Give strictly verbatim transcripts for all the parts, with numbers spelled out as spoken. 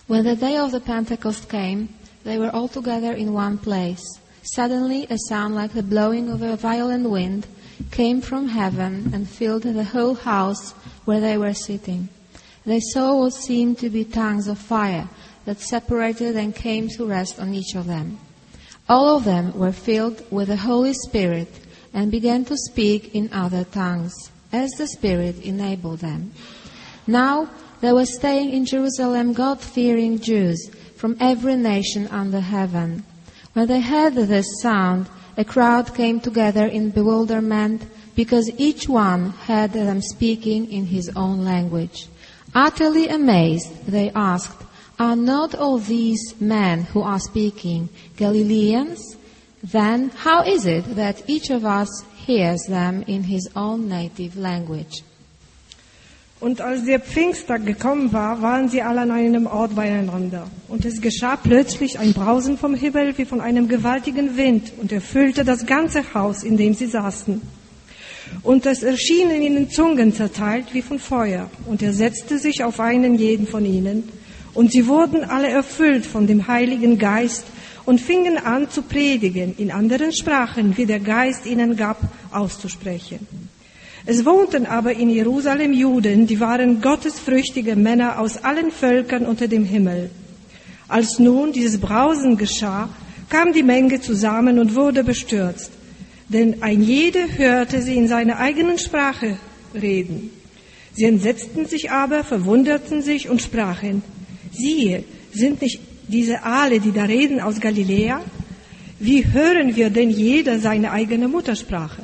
When the day of the Pentecost came, they were all together in one place. Suddenly a sound like the blowing of a violent wind came from heaven and filled the whole house where they were sitting. They saw what seemed to be tongues of fire that separated and came to rest on each of them. All of them were filled with the Holy Spirit and began to speak in other tongues, as the Spirit enabled them. Now there were staying in Jerusalem God-fearing Jews from every nation under heaven. When they heard this sound, a crowd came together in bewilderment because each one heard them speaking in his own language. Utterly amazed, they asked, "Are not all these men who are speaking Galileans? Then how is it that each of us hears them in his own native language?" Und als der Pfingsttag gekommen war, waren sie alle an einem Ort beieinander. Und es geschah plötzlich ein Brausen vom Himmel wie von einem gewaltigen Wind und erfüllte das ganze Haus, in dem sie saßen. Und es erschienen ihnen Zungen zerteilt wie von Feuer, und er setzte sich auf einen jeden von ihnen. Und sie wurden alle erfüllt von dem Heiligen Geist und fingen an zu predigen in anderen Sprachen, wie der Geist ihnen gab, auszusprechen. Es wohnten aber in Jerusalem Juden, die waren gottesfürchtige Männer aus allen Völkern unter dem Himmel. Als nun dieses Brausen geschah, kam die Menge zusammen und wurde bestürzt. Denn ein jeder hörte sie in seiner eigenen Sprache reden. Sie entsetzten sich aber, verwunderten sich und sprachen: Siehe, sind nicht diese alle, die da reden, aus Galiläa? Wie hören wir denn jeder seine eigene Muttersprache?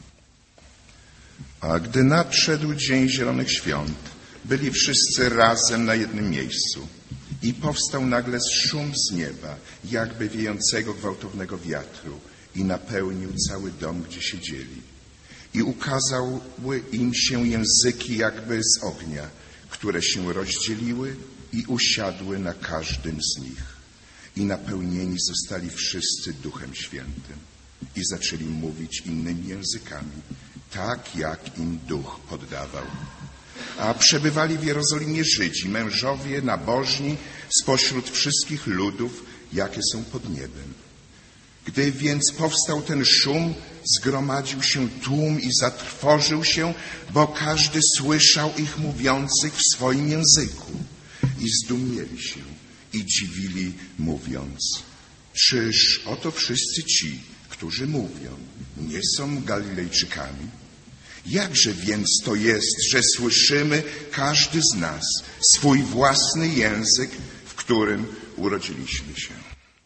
A gdy nadszedł Dzień Zielonych Świąt, byli wszyscy razem na jednym miejscu i powstał nagle szum z nieba, jakby wiejącego gwałtownego wiatru, i napełnił cały dom, gdzie siedzieli. I ukazały im się języki jakby z ognia, które się rozdzieliły i usiadły na każdym z nich. I napełnieni zostali wszyscy Duchem Świętym i zaczęli mówić innymi językami, tak jak im Duch poddawał. A przebywali w Jerozolimie Żydzi, mężowie nabożni spośród wszystkich ludów, jakie są pod niebem. Gdy więc powstał ten szum, zgromadził się tłum i zatrwożył się, bo każdy słyszał ich mówiących w swoim języku. I zdumieli się i dziwili, mówiąc: czyż oto wszyscy ci, którzy mówią, nie są Galilejczykami? Jakże więc to jest, że słyszymy każdy z nas swój własny język, w którym urodziliśmy się?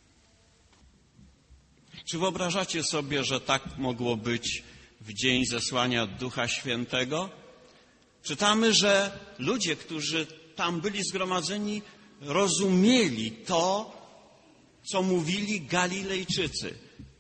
Czy wyobrażacie sobie, że tak mogło być w dzień zesłania Ducha Świętego? Czytamy, że ludzie, którzy tam byli zgromadzeni, rozumieli to, co mówili Galilejczycy.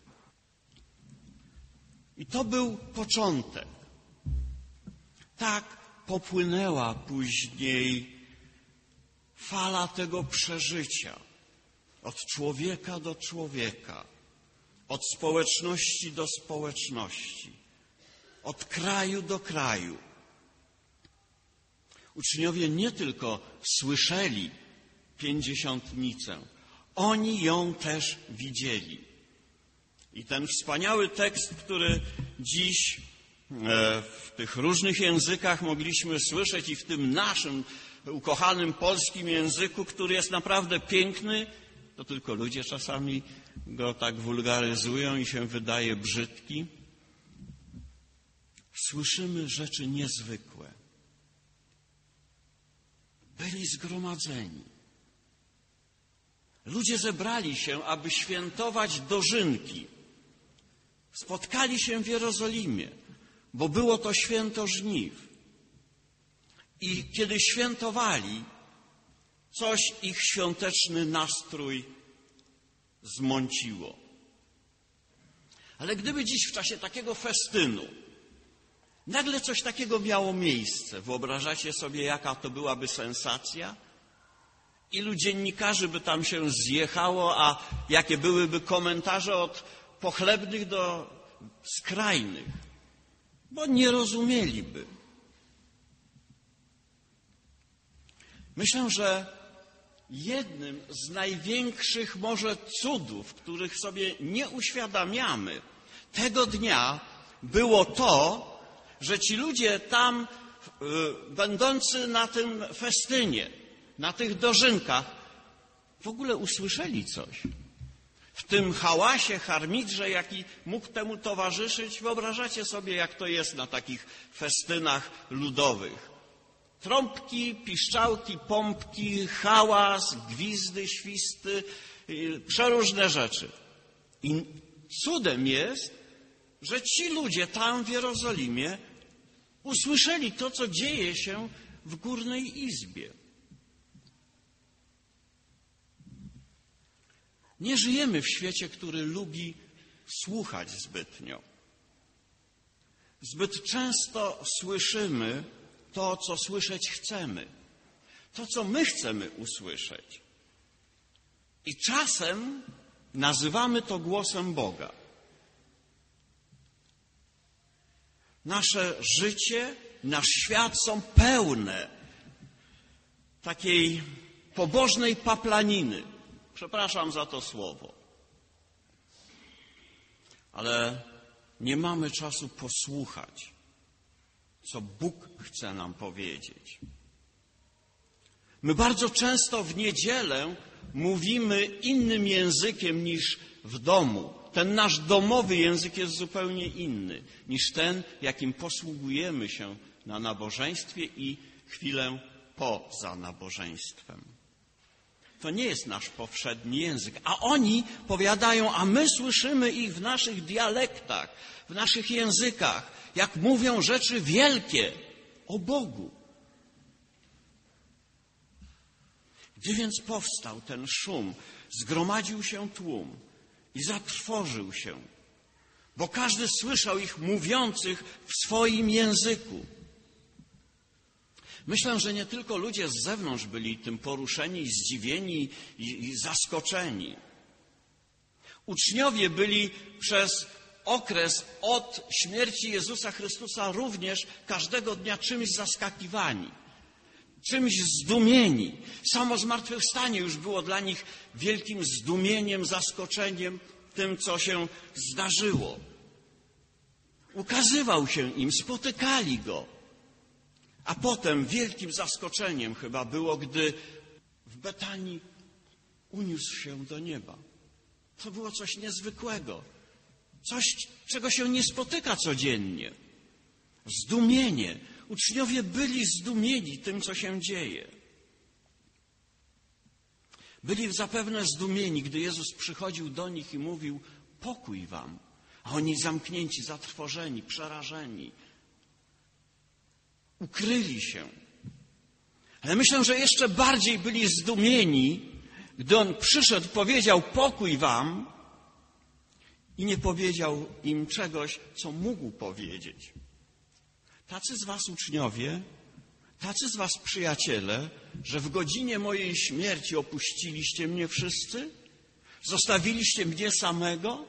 I to był początek. Tak popłynęła później fala tego przeżycia od człowieka do człowieka, od społeczności do społeczności, od kraju do kraju. Uczniowie nie tylko słyszeli pięćdziesiątnicę, oni ją też widzieli. I ten wspaniały tekst, który dziś w tych różnych językach mogliśmy słyszeć i w tym naszym ukochanym polskim języku, który jest naprawdę piękny, to tylko ludzie czasami go tak wulgaryzują i się wydaje brzydki. Słyszymy rzeczy niezwykłe. Byli zgromadzeni. Ludzie zebrali się, aby świętować dożynki. Spotkali się w Jerozolimie, bo było to święto żniw. I kiedy świętowali, coś ich świąteczny nastrój zmąciło. Ale gdyby dziś w czasie takiego festynu nagle coś takiego miało miejsce, wyobrażacie sobie, jaka to byłaby sensacja? Ilu dziennikarzy by tam się zjechało, a jakie byłyby komentarze od pochlebnych do skrajnych, bo nie rozumieliby. Myślę, że jednym z największych może cudów, których sobie nie uświadamiamy, tego dnia było to, że ci ludzie tam, y, będący na tym festynie, na tych dożynkach, w ogóle usłyszeli coś. W tym hałasie, harmidrze, jaki mógł temu towarzyszyć, wyobrażacie sobie, jak to jest na takich festynach ludowych. Trąbki, piszczałki, pompki, hałas, gwizdy, świsty, y, przeróżne rzeczy. I cudem jest, że ci ludzie tam w Jerozolimie usłyszeli to, co dzieje się w Górnej Izbie. Nie żyjemy w świecie, który lubi słuchać zbytnio. Zbyt często słyszymy to, co słyszeć chcemy, to, co my chcemy usłyszeć. I czasem nazywamy to głosem Boga. Nasze życie, nasz świat są pełne takiej pobożnej paplaniny. Przepraszam za to słowo. Ale nie mamy czasu posłuchać, co Bóg chce nam powiedzieć. My bardzo często w niedzielę mówimy innym językiem niż w domu. Ten nasz domowy język jest zupełnie inny niż ten, jakim posługujemy się na nabożeństwie i chwilę poza nabożeństwem. To nie jest nasz powszedni język. A oni powiadają, a my słyszymy ich w naszych dialektach, w naszych językach, jak mówią rzeczy wielkie o Bogu. Gdy więc powstał ten szum, zgromadził się tłum i zatrwożył się, bo każdy słyszał ich mówiących w swoim języku. Myślę, że nie tylko ludzie z zewnątrz byli tym poruszeni, zdziwieni i, i zaskoczeni. Uczniowie byli przez okres od śmierci Jezusa Chrystusa również każdego dnia czymś zaskakiwani, czymś zdumieni. Samo zmartwychwstanie już było dla nich wielkim zdumieniem, zaskoczeniem tym, co się zdarzyło. Ukazywał się im, spotykali Go. A potem wielkim zaskoczeniem chyba było, gdy w Betanii uniósł się do nieba. To było coś niezwykłego. Coś, czego się nie spotyka codziennie. Zdumienie. Uczniowie byli zdumieni tym, co się dzieje. Byli zapewne zdumieni, gdy Jezus przychodził do nich i mówił: pokój wam. A oni zamknięci, zatrwożeni, przerażeni. Ukryli się. Ale myślę, że jeszcze bardziej byli zdumieni, gdy On przyszedł, powiedział: pokój wam, i nie powiedział im czegoś, co mógł powiedzieć. Tacy z was uczniowie, tacy z was przyjaciele, że w godzinie mojej śmierci opuściliście mnie wszyscy? Zostawiliście mnie samego?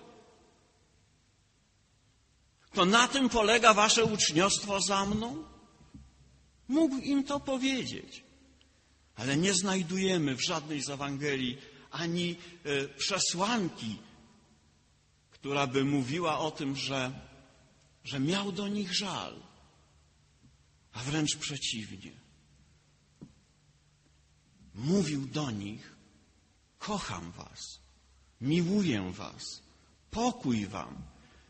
To na tym polega wasze uczniostwo za mną? Mógł im to powiedzieć, ale nie znajdujemy w żadnej z Ewangelii ani y, przesłanki, która by mówiła o tym, że, że miał do nich żal, a wręcz przeciwnie. Mówił do nich: kocham was, miłuję was, pokój wam.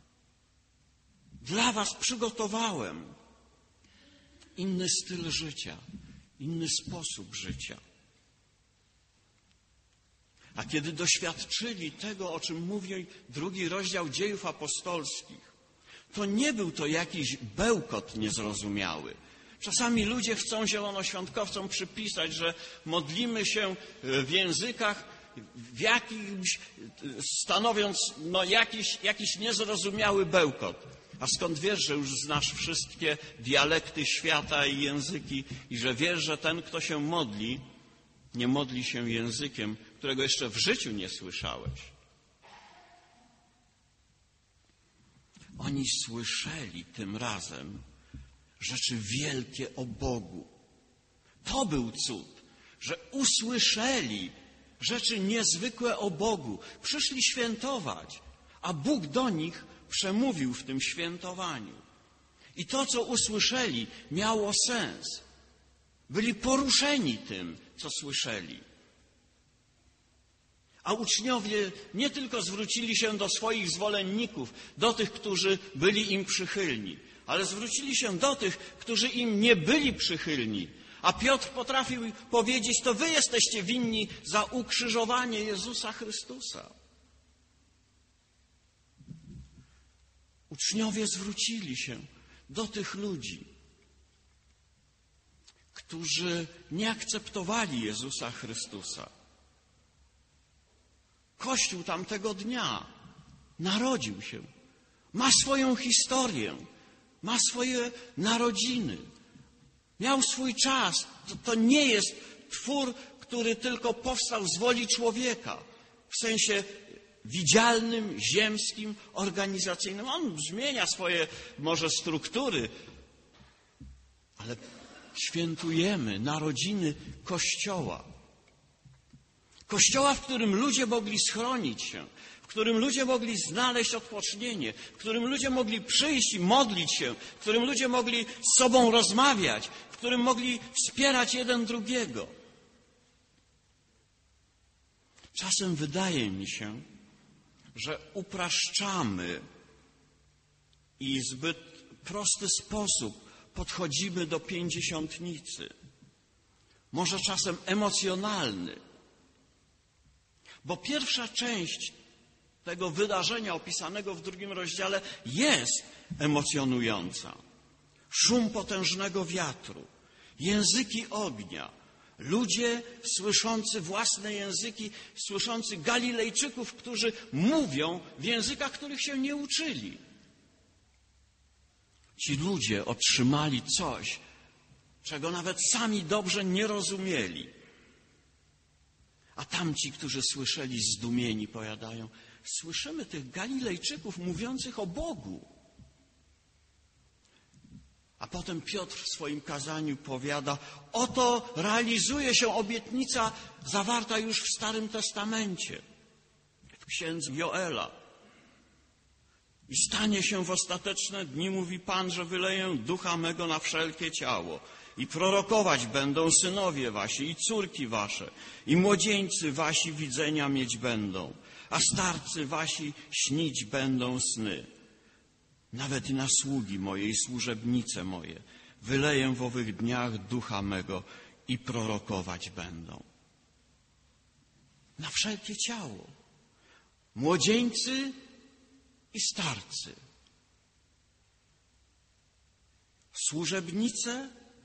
Dla was przygotowałem inny styl życia, inny sposób życia. A kiedy doświadczyli tego, o czym mówi drugi rozdział Dziejów Apostolskich, to nie był to jakiś bełkot niezrozumiały. Czasami ludzie chcą zielonoświątkowcom przypisać, że modlimy się w językach, w jakimś, stanowiąc no, jakiś, jakiś niezrozumiały bełkot. A skąd wiesz, że już znasz wszystkie dialekty świata i języki i że wiesz, że ten, kto się modli, nie modli się językiem, którego jeszcze w życiu nie słyszałeś? Oni słyszeli tym razem rzeczy wielkie o Bogu. To był cud, że usłyszeli rzeczy niezwykłe o Bogu. Przyszli świętować, a Bóg do nich przemówił w tym świętowaniu. I to, co usłyszeli, miało sens. Byli poruszeni tym, co słyszeli. A uczniowie nie tylko zwrócili się do swoich zwolenników, do tych, którzy byli im przychylni, ale zwrócili się do tych, którzy im nie byli przychylni. A Piotr potrafił powiedzieć, to wy jesteście winni za ukrzyżowanie Jezusa Chrystusa. Uczniowie zwrócili się do tych ludzi, którzy nie akceptowali Jezusa Chrystusa. Kościół tamtego dnia narodził się, ma swoją historię, ma swoje narodziny, miał swój czas. To, to nie jest twór, który tylko powstał z woli człowieka, w sensie widzialnym, ziemskim, organizacyjnym. On zmienia swoje może struktury, ale świętujemy narodziny Kościoła. Kościoła, w którym ludzie mogli schronić się, w którym ludzie mogli znaleźć odpocznienie, w którym ludzie mogli przyjść i modlić się, w którym ludzie mogli z sobą rozmawiać, w którym mogli wspierać jeden drugiego. Czasem wydaje mi się, że upraszczamy i w zbyt prosty sposób podchodzimy do pięćdziesiątnicy. Może czasem emocjonalny. Bo pierwsza część tego wydarzenia opisanego w drugim rozdziale jest emocjonująca. Szum potężnego wiatru, języki ognia, ludzie słyszący własne języki, słyszący Galilejczyków, którzy mówią w językach, których się nie uczyli. Ci ludzie otrzymali coś, czego nawet sami dobrze nie rozumieli. A tamci, którzy słyszeli, zdumieni powiadają, słyszymy tych Galilejczyków mówiących o Bogu. A potem Piotr w swoim kazaniu powiada, oto realizuje się obietnica zawarta już w Starym Testamencie, w księdze Joela. I stanie się w ostateczne dni, mówi Pan, że wyleję ducha mego na wszelkie ciało. I prorokować będą synowie wasi i córki wasze. I młodzieńcy wasi widzenia mieć będą. A starcy wasi śnić będą sny. Nawet i na sługi moje i służebnice moje wyleję w owych dniach ducha mego i prorokować będą. Na wszelkie ciało. Młodzieńcy i starcy. Służebnice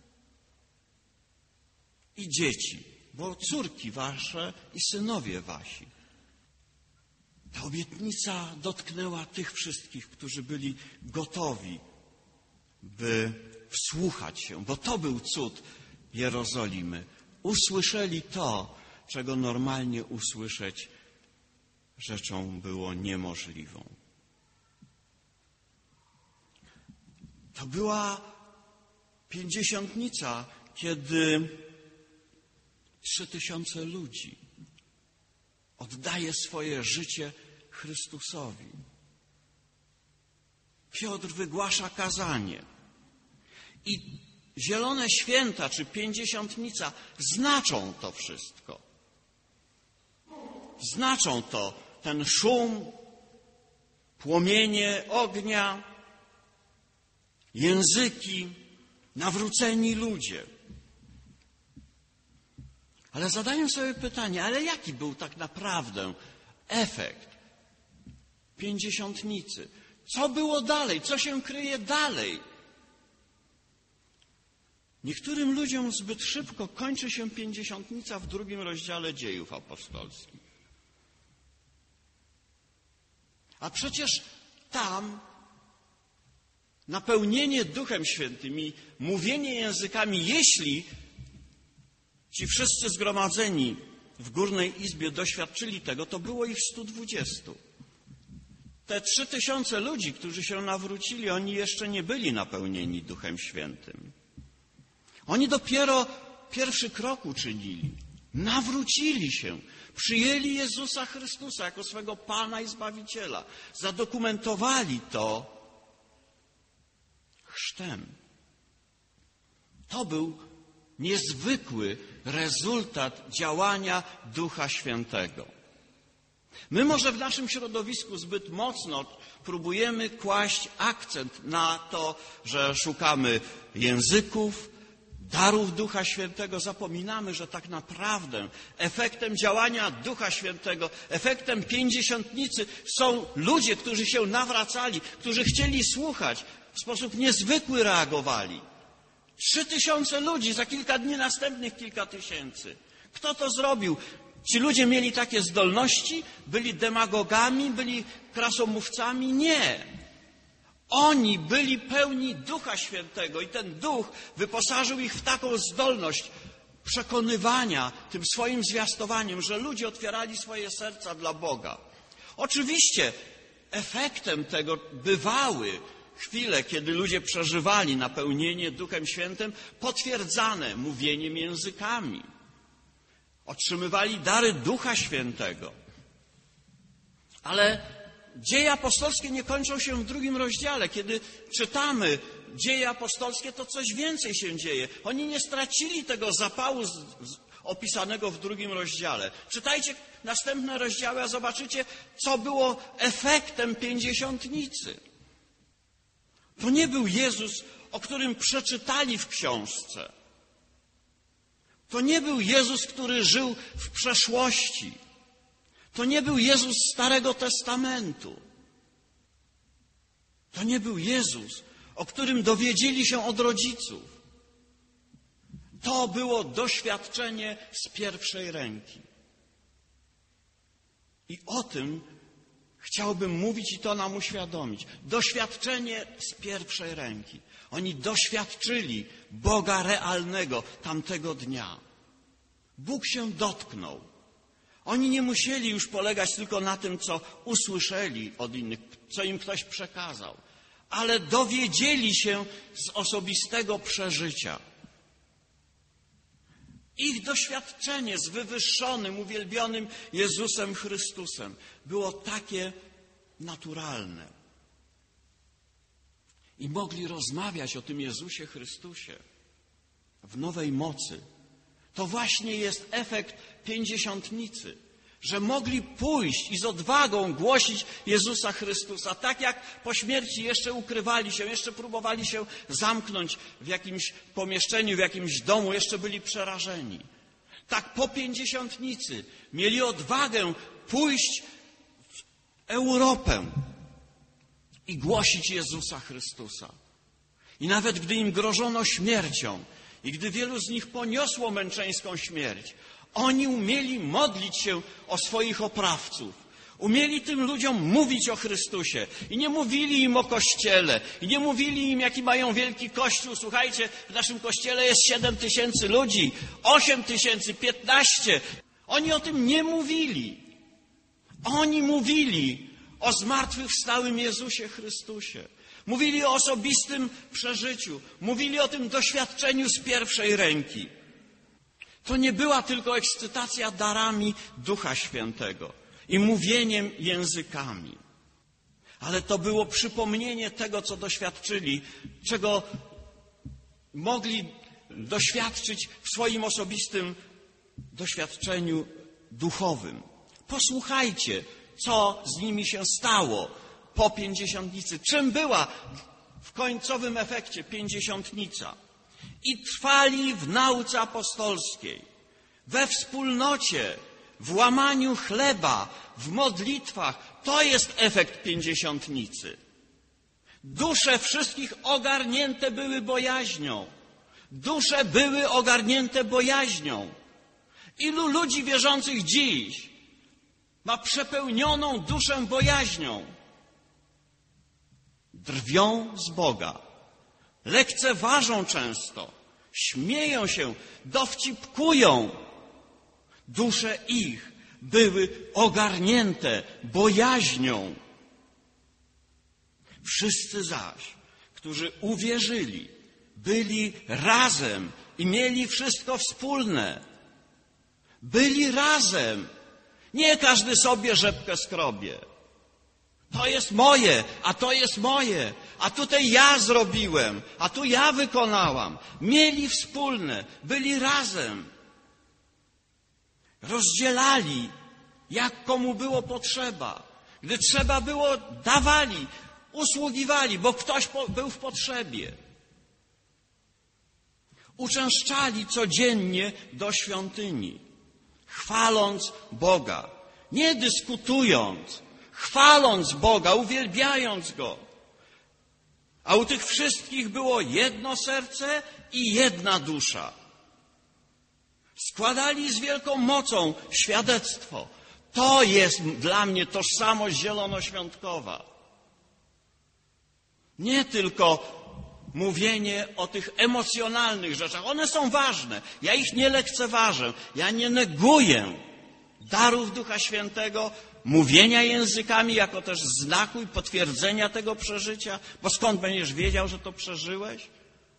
i dzieci, bo córki wasze i synowie wasi. Ta obietnica dotknęła tych wszystkich, którzy byli gotowi, by wsłuchać się, bo to był cud Jerozolimy. Usłyszeli to, czego normalnie usłyszeć rzeczą było niemożliwą. To była pięćdziesiątnica, kiedy trzy tysiące ludzi oddaje swoje życie Chrystusowi. Piotr wygłasza kazanie. I zielone święta czy pięćdziesiątnica znaczą to wszystko. Znaczą to ten szum, płomienie ognia, języki, nawróceni ludzie. Ale zadaję sobie pytanie, ale jaki był tak naprawdę efekt pięćdziesiątnicy? Co było dalej? Co się kryje dalej? Niektórym ludziom zbyt szybko kończy się pięćdziesiątnica w drugim rozdziale Dziejów Apostolskich. A przecież tam napełnienie Duchem Świętym i mówienie językami, jeśli ci wszyscy zgromadzeni w Górnej Izbie doświadczyli tego, to było ich stu dwudziestu. Te trzy tysiące ludzi, którzy się nawrócili, oni jeszcze nie byli napełnieni Duchem Świętym. Oni dopiero pierwszy krok uczynili. nawrócili się, przyjęli Jezusa Chrystusa jako swego Pana i Zbawiciela. Zadokumentowali to chrztem. To był niezwykły rezultat działania Ducha Świętego. My może w naszym środowisku zbyt mocno próbujemy kłaść akcent na to, że szukamy języków, darów Ducha Świętego. Zapominamy, że tak naprawdę efektem działania Ducha Świętego, efektem pięćdziesiątnicy są ludzie, którzy się nawracali, którzy chcieli słuchać, w sposób niezwykły reagowali. Trzy tysiące ludzi, za kilka dni następnych kilka tysięcy. Kto to zrobił? Ci ludzie mieli takie zdolności? Byli demagogami? Byli krasomówcami? Nie. Oni byli pełni Ducha Świętego i ten Duch wyposażył ich w taką zdolność przekonywania tym swoim zwiastowaniem, że ludzie otwierali swoje serca dla Boga. Oczywiście efektem tego bywały chwile, kiedy ludzie przeżywali napełnienie Duchem Świętym, potwierdzane mówieniem językami. Otrzymywali dary Ducha Świętego. Ale dzieje apostolskie nie kończą się w drugim rozdziale. Kiedy czytamy dzieje apostolskie, to coś więcej się dzieje. Oni nie stracili tego zapału z, z, opisanego w drugim rozdziale. Czytajcie następne rozdziały, a zobaczycie, co było efektem pięćdziesiątnicy. To nie był Jezus, o którym przeczytali w książce. To nie był Jezus, który żył w przeszłości. To nie był Jezus Starego Testamentu. To nie był Jezus, o którym dowiedzieli się od rodziców. To było doświadczenie z pierwszej ręki. I o tym chciałbym mówić i to nam uświadomić. Doświadczenie z pierwszej ręki. Oni doświadczyli Boga realnego tamtego dnia. Bóg się dotknął. Oni nie musieli już polegać tylko na tym, co usłyszeli od innych, co im ktoś przekazał, ale dowiedzieli się z osobistego przeżycia. Ich doświadczenie z wywyższonym, uwielbionym Jezusem Chrystusem było takie naturalne. I mogli rozmawiać o tym Jezusie Chrystusie w nowej mocy. To właśnie jest efekt pięćdziesiątnicy, że mogli pójść i z odwagą głosić Jezusa Chrystusa. Tak jak po śmierci jeszcze ukrywali się, jeszcze próbowali się zamknąć w jakimś pomieszczeniu, w jakimś domu, jeszcze byli przerażeni. Tak po pięćdziesiątnicy mieli odwagę pójść w Europę i głosić Jezusa Chrystusa. I nawet gdy im grożono śmiercią i gdy wielu z nich poniosło męczeńską śmierć, oni umieli modlić się o swoich oprawców. Umieli tym ludziom mówić o Chrystusie. I nie mówili im o Kościele. I nie mówili im, jaki mają wielki Kościół. Słuchajcie, w naszym Kościele jest siedem tysięcy ludzi, osiem tysięcy, piętnaście. Oni o tym nie mówili. Oni mówili o zmartwychwstałym Jezusie Chrystusie. Mówili o osobistym przeżyciu. Mówili o tym doświadczeniu z pierwszej ręki. To nie była tylko ekscytacja darami Ducha Świętego i mówieniem językami, ale to było przypomnienie tego, co doświadczyli, czego mogli doświadczyć w swoim osobistym doświadczeniu duchowym. Posłuchajcie, co z nimi się stało po pięćdziesiątnicy. Czym była w końcowym efekcie pięćdziesiątnica? I trwali w nauce apostolskiej, we wspólnocie, w łamaniu chleba, w modlitwach. To jest efekt pięćdziesiątnicy. Dusze wszystkich ogarnięte były bojaźnią. Dusze były ogarnięte bojaźnią. Ilu ludzi wierzących dziś ma przepełnioną duszę bojaźnią? Drwią z Boga. Lekceważą często, śmieją się, dowcipkują. Dusze ich były ogarnięte bojaźnią. Wszyscy zaś, którzy Byli razem. Nie każdy sobie rzepkę skrobie. To jest moje, a to jest moje, a tutaj ja zrobiłem, a tu ja wykonałam. Mieli wspólne, byli razem. Rozdzielali, jak komu było potrzeba. Gdy trzeba było, dawali, usługiwali, bo ktoś był w potrzebie. Uczęszczali codziennie do świątyni, chwaląc Boga, nie dyskutując, chwaląc Boga, uwielbiając Go. A u tych wszystkich było jedno serce i jedna dusza. Składali z wielką mocą świadectwo. To jest dla mnie tożsamość zielonoświątkowa. Nie tylko mówienie o tych emocjonalnych rzeczach. One są ważne. Ja ich nie lekceważę. Ja nie neguję darów Ducha Świętego, mówienia językami jako też znaku i potwierdzenia tego przeżycia. Bo skąd będziesz wiedział, że to przeżyłeś?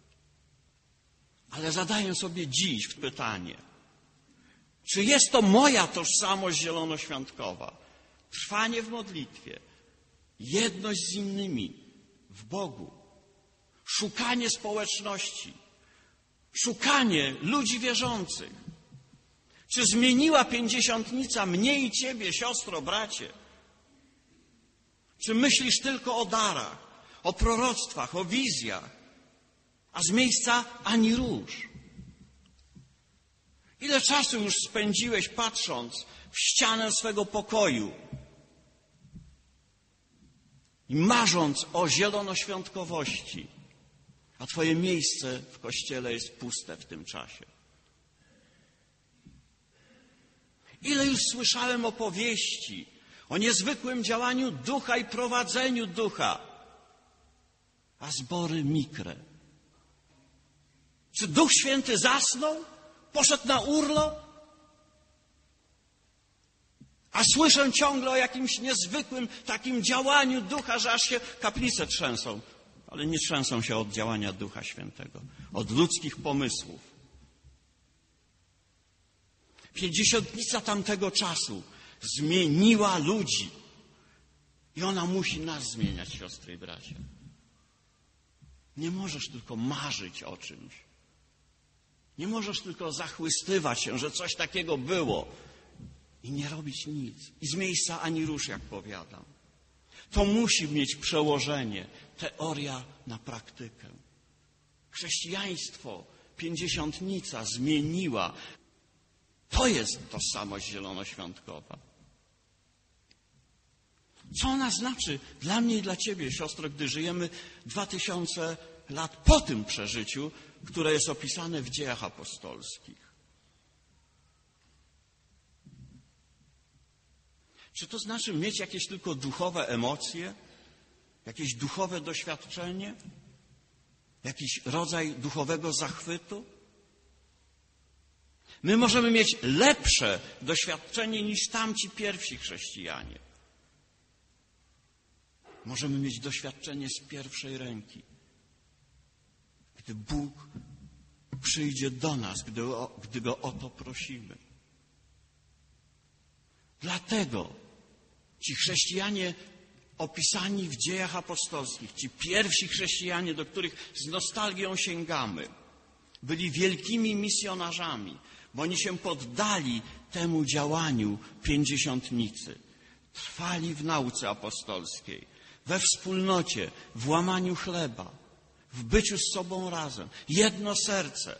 Ale zadaję sobie dziś pytanie. Czy jest to moja tożsamość zielonoświątkowa? Trwanie w modlitwie, jedność z innymi w Bogu, szukanie społeczności, szukanie ludzi wierzących. Czy zmieniła pięćdziesiątnica mnie i ciebie, siostro, bracie? Czy myślisz tylko o darach, o proroctwach, o wizjach, a z miejsca ani róż? Ile czasu już spędziłeś patrząc w ścianę swego pokoju i marząc o zielonoświątkowości, a twoje miejsce w kościele jest puste w tym czasie? Ile już słyszałem opowieści o niezwykłym działaniu ducha i prowadzeniu ducha, a zbory mikre. Czy Duch Święty zasnął? Poszedł na urlop? A słyszę ciągle o jakimś niezwykłym takim działaniu ducha, że aż się kaplice trzęsą. Ale nie trzęsą się od działania Ducha Świętego, od ludzkich pomysłów. Pięćdziesiątnica tamtego czasu zmieniła ludzi. I ona musi nas zmieniać, siostry i bracia. Nie możesz tylko marzyć o czymś. Nie możesz tylko zachwystywać się, że coś takiego było i nie robić nic. I z miejsca ani rusz, jak powiadam. To musi mieć przełożenie, teoria na praktykę. Chrześcijaństwo, pięćdziesiątnica zmieniła. To jest tożsamość zielonoświątkowa. Co ona znaczy dla mnie i dla ciebie, siostro, gdy żyjemy dwa tysiące lat po tym przeżyciu, które jest opisane w Dziejach Apostolskich? Czy to znaczy mieć jakieś tylko duchowe emocje, jakieś duchowe doświadczenie, jakiś rodzaj duchowego zachwytu? My możemy mieć lepsze doświadczenie niż tamci pierwsi chrześcijanie. Możemy mieć doświadczenie z pierwszej ręki. Gdy Bóg przyjdzie do nas, gdy, o, gdy Go o to prosimy. Dlatego ci chrześcijanie opisani w Dziejach Apostolskich, ci pierwsi chrześcijanie, do których z nostalgią sięgamy, byli wielkimi misjonarzami, bo oni się poddali temu działaniu pięćdziesiątnicy. Trwali w nauce apostolskiej, we wspólnocie, w łamaniu chleba, w byciu z sobą razem. Jedno serce.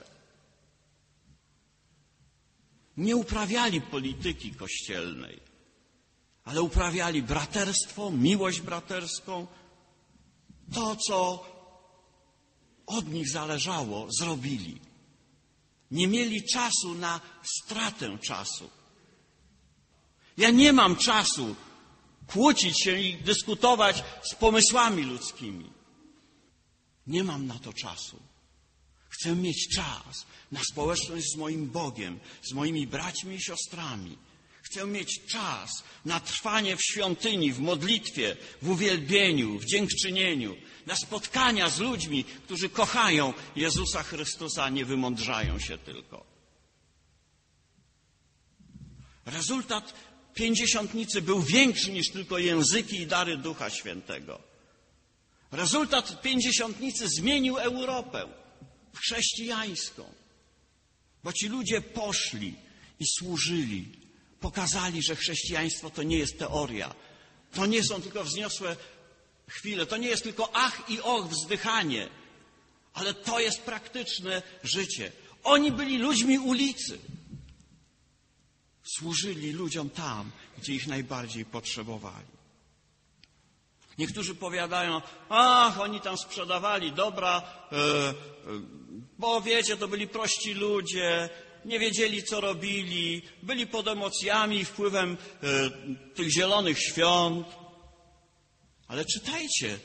Nie uprawiali polityki kościelnej, ale uprawiali braterstwo, miłość braterską. To, co od nich zależało, zrobili. Nie mieli czasu na stratę czasu. Ja nie mam czasu kłócić się i dyskutować z pomysłami ludzkimi. Nie mam na to czasu. Chcę mieć czas na społeczność z moim Bogiem, z moimi braćmi i siostrami. Chcę mieć czas na trwanie w świątyni, w modlitwie, w uwielbieniu, w dziękczynieniu, na spotkania z ludźmi, którzy kochają Jezusa Chrystusa, a nie wymądrzają się tylko. Rezultat pięćdziesiątnicy był większy niż tylko języki i dary Ducha Świętego. Rezultat pięćdziesiątnicy zmienił Europę w chrześcijańską, bo ci ludzie poszli i służyli, pokazali, że chrześcijaństwo to nie jest teoria, to nie są tylko wzniosłe chwile, to nie jest tylko ach i och, wzdychanie, ale to jest praktyczne życie. Oni byli ludźmi ulicy. Służyli ludziom tam, gdzie ich najbardziej potrzebowali. Niektórzy powiadają, ach, oni tam sprzedawali dobra, yy, yy, bo wiecie, to byli prości ludzie, nie wiedzieli, co robili, byli pod emocjami i wpływem yy, tych zielonych świąt. Ale czytajcie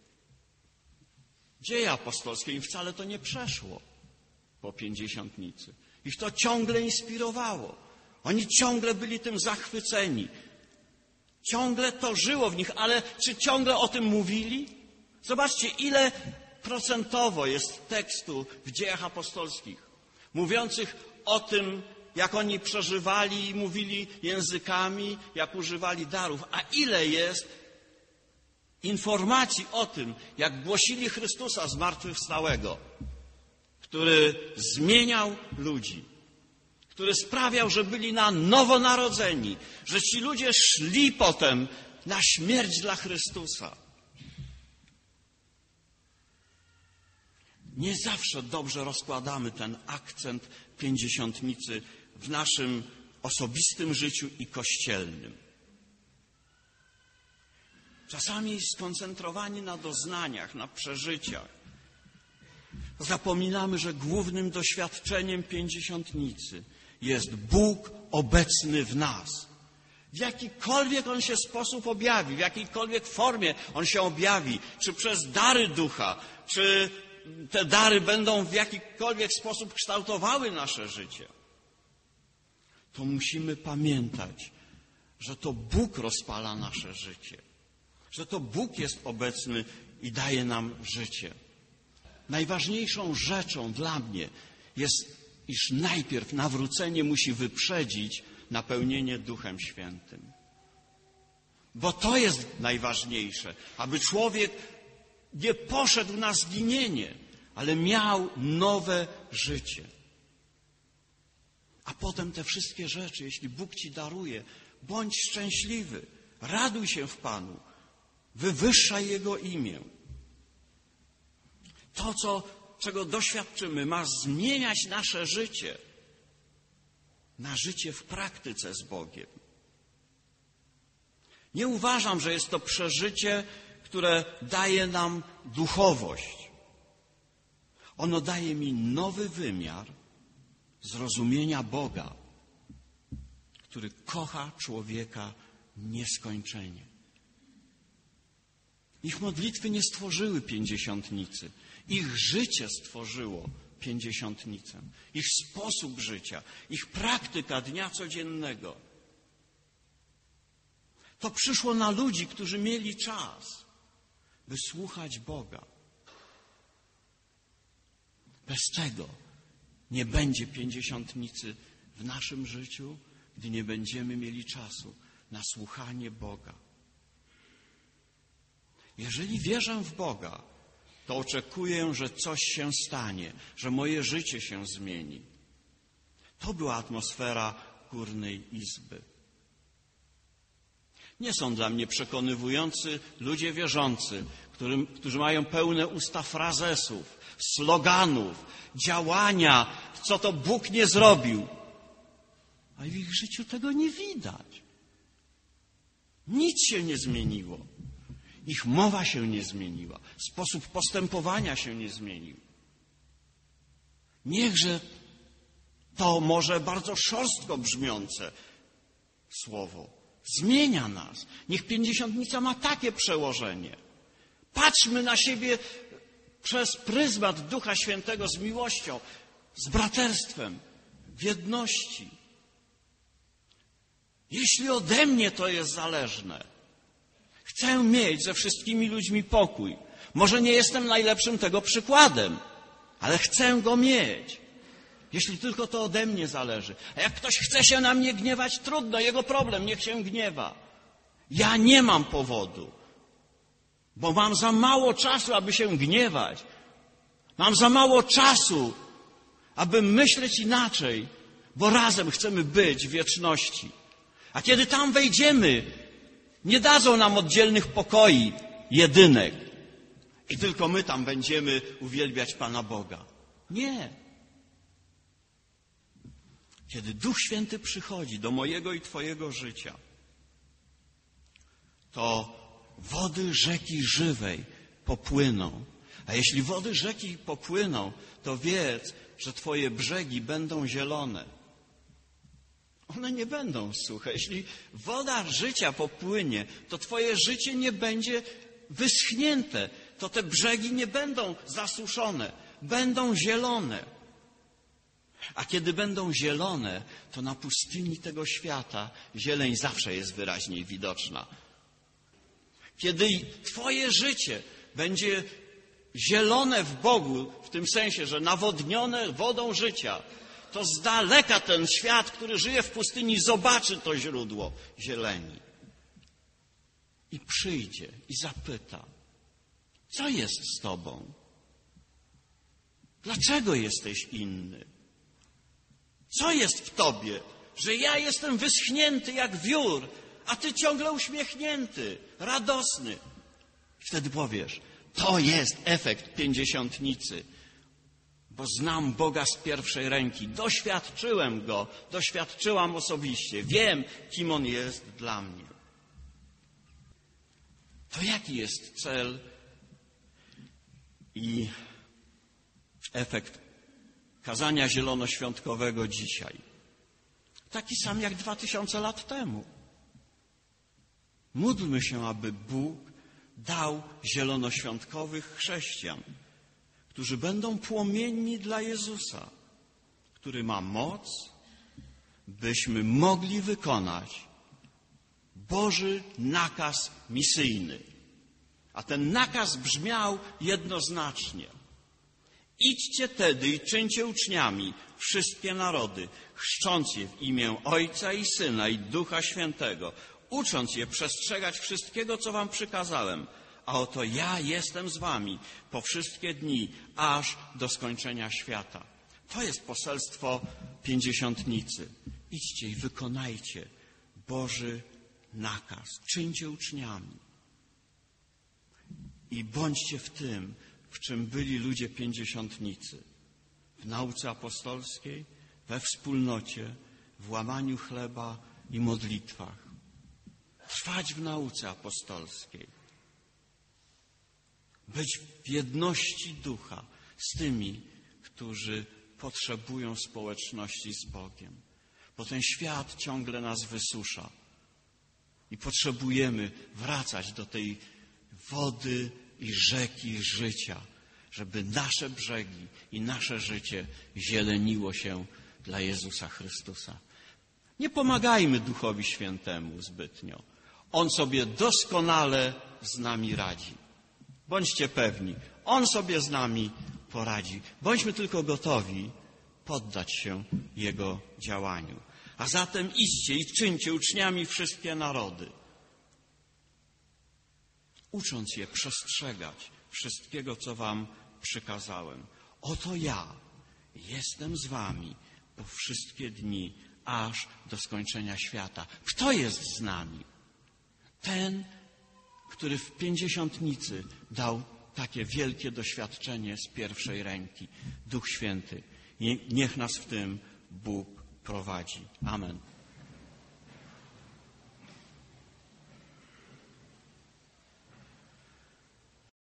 Dzieje apostolskie, im wcale to nie przeszło po pięćdziesiątnicy. Ich to ciągle inspirowało. Oni ciągle byli tym zachwyceni. Ciągle to żyło w nich, ale czy ciągle o tym mówili? Zobaczcie, ile procentowo jest tekstu w Dziejach apostolskich, mówiących o tym, jak oni przeżywali i mówili językami, jak używali darów, a ile jest informacji o tym, jak głosili Chrystusa zmartwychwstałego, który zmieniał ludzi, który sprawiał, że byli na nowo narodzeni, że ci ludzie szli potem na śmierć dla Chrystusa. Nie zawsze dobrze rozkładamy ten akcent pięćdziesiątnicy w naszym osobistym życiu i kościelnym. Czasami skoncentrowani na doznaniach, na przeżyciach, zapominamy, że głównym doświadczeniem pięćdziesiątnicy jest Bóg obecny w nas. W jakikolwiek On się sposób objawi, w jakiejkolwiek formie On się objawi, czy przez dary Ducha, czy te dary będą w jakikolwiek sposób kształtowały nasze życie, to musimy pamiętać, że to Bóg rozpala nasze życie, że to Bóg jest obecny i daje nam życie. Najważniejszą rzeczą dla mnie jest, iż najpierw nawrócenie musi wyprzedzić napełnienie Duchem Świętym. Bo to jest najważniejsze, aby człowiek nie poszedł na zginienie, ale miał nowe życie. A potem te wszystkie rzeczy, jeśli Bóg ci daruje, bądź szczęśliwy, raduj się w Panu, wywyższaj Jego imię. To, co, czego doświadczymy, ma zmieniać nasze życie na życie w praktyce z Bogiem. Nie uważam, że jest to przeżycie, które daje nam duchowość. Ono daje mi nowy wymiar zrozumienia Boga, który kocha człowieka nieskończenie. Ich modlitwy nie stworzyły pięćdziesiątnicy. Ich życie stworzyło pięćdziesiątnicę. Ich sposób życia, ich praktyka dnia codziennego. To przyszło na ludzi, którzy mieli czas, by słuchać Boga. Bez tego nie będzie pięćdziesiątnicy w naszym życiu, gdy nie będziemy mieli czasu na słuchanie Boga. Jeżeli wierzę w Boga, to oczekuję, że coś się stanie, że moje życie się zmieni. To była atmosfera Górnej Izby. Nie są dla mnie przekonywujący ludzie wierzący, którym, którzy mają pełne usta frazesów, sloganów, działania, co to Bóg nie zrobił. A w ich życiu tego nie widać. Nic się nie zmieniło. Ich mowa się nie zmieniła. Sposób postępowania się nie zmienił. Niechże to może bardzo szorstko brzmiące słowo zmienia nas. Niech pięćdziesiątnica ma takie przełożenie. Patrzmy na siebie przez pryzmat Ducha Świętego z miłością, z braterstwem, w jedności. Jeśli ode mnie to jest zależne, chcę mieć ze wszystkimi ludźmi pokój. Może nie jestem najlepszym tego przykładem, ale chcę go mieć. jeśli tylko to ode mnie zależy. A jak ktoś chce się na mnie gniewać, trudno, jego problem, niech się gniewa. Ja nie mam powodu, bo mam za mało czasu, aby się gniewać. Mam za mało czasu, aby myśleć inaczej, bo razem chcemy być w wieczności. A kiedy tam wejdziemy, nie dadzą nam oddzielnych pokoi, jedynek. I tylko my tam będziemy uwielbiać Pana Boga. Nie. Kiedy Duch Święty przychodzi do mojego i Twojego życia, to wody rzeki żywej popłyną. A jeśli wody rzeki popłyną, to wiedz, że Twoje brzegi będą zielone. One nie będą suche. Jeśli woda życia popłynie, to Twoje życie nie będzie wyschnięte. To te brzegi nie będą zasuszone. Będą zielone. A kiedy będą zielone, to na pustyni tego świata zieleń zawsze jest wyraźniej widoczna. Kiedy Twoje życie będzie zielone w Bogu, w tym sensie, że nawodnione wodą życia, to z daleka ten świat, który żyje w pustyni, zobaczy to źródło zieleni. I przyjdzie i zapyta, co jest z Tobą? Dlaczego jesteś inny? Co jest w Tobie, że ja jestem wyschnięty jak wiór, a Ty ciągle uśmiechnięty, radosny? I wtedy powiesz, to jest efekt pięćdziesiątnicy, bo znam Boga z pierwszej ręki, doświadczyłem Go, doświadczyłam osobiście, wiem, kim On jest dla mnie. To jaki jest cel i efekt kazania zielonoświątkowego dzisiaj? Taki sam jak dwa tysiące lat temu. Módlmy się, aby Bóg dał zielonoświątkowych chrześcijan, którzy będą płomienni dla Jezusa, który ma moc, byśmy mogli wykonać Boży nakaz misyjny. A ten nakaz brzmiał jednoznacznie. Idźcie tedy i czyńcie uczniami wszystkie narody, chrzcząc je w imię Ojca i Syna i Ducha Świętego, ucząc je przestrzegać wszystkiego, co wam przykazałem. A oto ja jestem z wami po wszystkie dni, aż do skończenia świata. To jest poselstwo pięćdziesiątnicy. Idźcie i wykonajcie Boży nakaz. Czyńcie uczniami. I bądźcie w tym, w czym byli ludzie pięćdziesiątnicy. W nauce apostolskiej, we wspólnocie, w łamaniu chleba i modlitwach. Trwać w nauce apostolskiej. Być w jedności ducha z tymi, którzy potrzebują społeczności z Bogiem. Bo ten świat ciągle nas wysusza. I potrzebujemy wracać do tej wody i rzeki życia, żeby nasze brzegi i nasze życie zieleniło się dla Jezusa Chrystusa. Nie pomagajmy Duchowi Świętemu zbytnio. On sobie doskonale z nami radzi. Bądźcie pewni, On sobie z nami poradzi. Bądźmy tylko gotowi poddać się Jego działaniu. A zatem idźcie i czyńcie uczniami wszystkie narody, ucząc je przestrzegać wszystkiego, co wam przykazałem. Oto ja jestem z wami po wszystkie dni, aż do skończenia świata. Kto jest z nami? Ten, który w pięćdziesiątnicy dał takie wielkie doświadczenie z pierwszej ręki. Duch Święty. Niech nas w tym Bóg prowadzi. Amen.